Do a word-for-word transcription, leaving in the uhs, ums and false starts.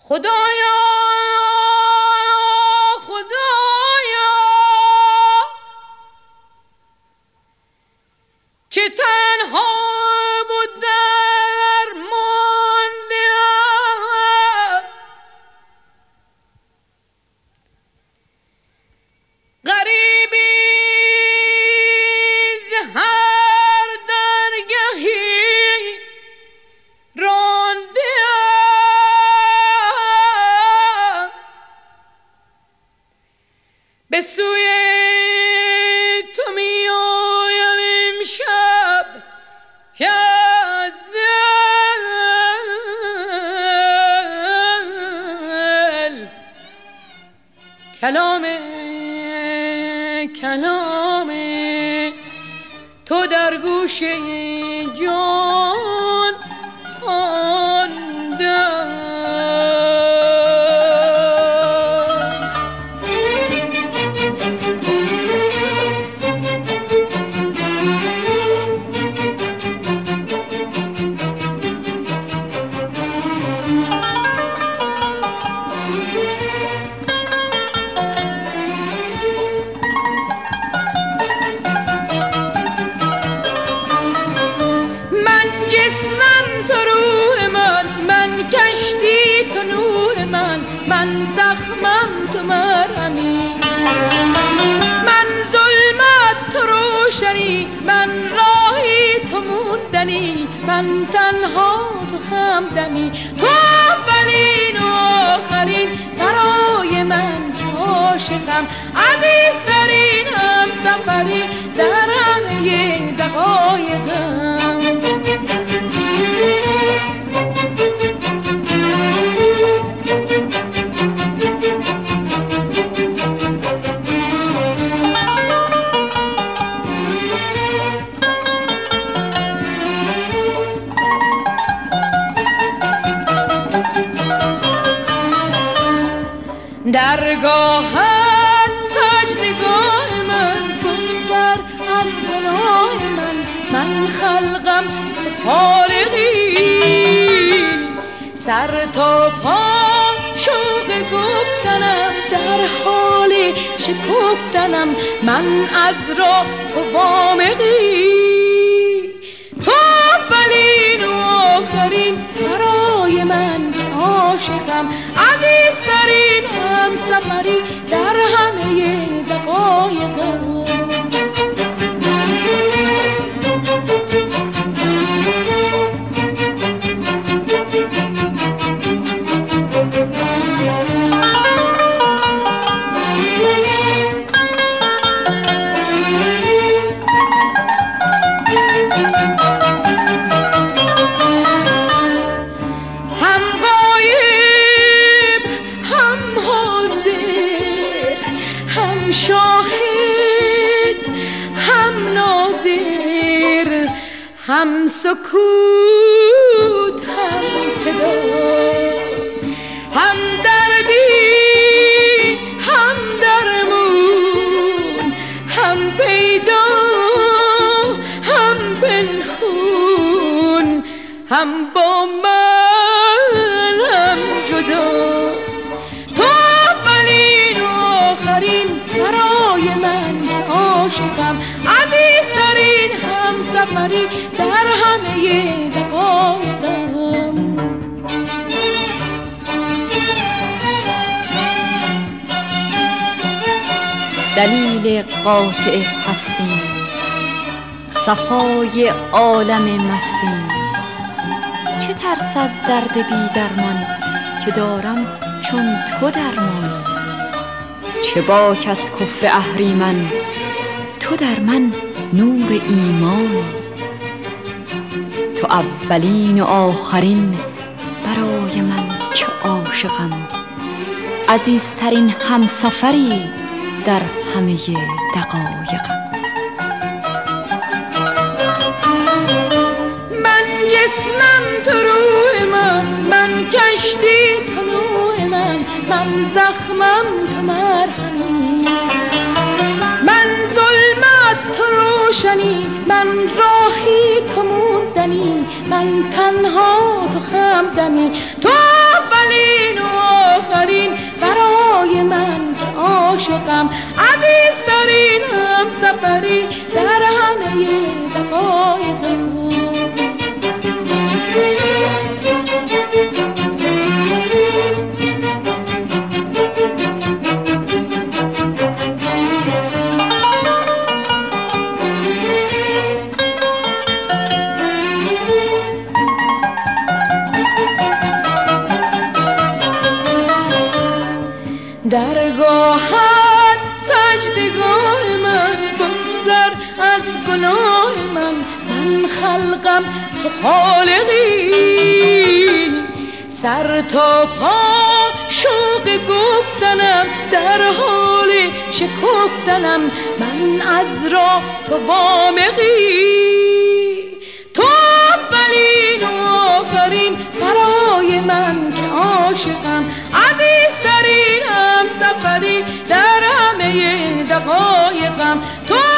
خدایا خدایا که تنها بود درمانده‌ام، غریبی ز هر درگهی رانده‌ام، به سوی تو می آیم امشب که از دل کلام کلام تو در گوش جان ماندم. من زخمم تو مرهمی، من ظلمت تو روشنی، من راهی تو موندنی، من تنها تو همدمی، تو اولین و آخرین برای من که عاشقم، عزیزترین همسفری در همه دقایقم. درگاهت سجدگاه من، بگذر از گناه من، من خلقم تو خالقی، سر تا پا شوق گفتنم، در حال شکفتنم، من از راه تو وامقی، تو اولین و آخرین برای من عاشقم، عزیزترین همسفری در همه دقایقم. هم سکوت هم صدا، هم دربی هم درمون، هم پیدا هم پنهون، هم با من هم جدا، تو اولین و آخرین برای من عاشقم، عزیزترین همسفری در همه دقایقم. دلیل قاطع هستیم، صفای عالم مستیم، چه ترس از درد بی درمان که دارم چون تو درمانی، چه باک از کفر اهریمن تو در من نور ایمانی، تو اولین و آخرین برای من که عاشقم، عزیزترین همسفری در همه دقایقم. من جسمم تو روح من، من کشتی تو نوح من، من زخمم تو مرهمی، من ظلمت تو روشنی، من راهی تو موندنی، من تنها تو همدمی، تو اولین و سفری در همه دقایقم. درگاهت سجدگاه من، بگذر از گناه من. من خلقم تو خالقی، سر تا پا شوق گفتنم، در حال شکفتنم. من از راه تو وامقی، تو اولین و آخرین برای من که عاشقم. عزیزترینم سفری در همه دقایقم. تو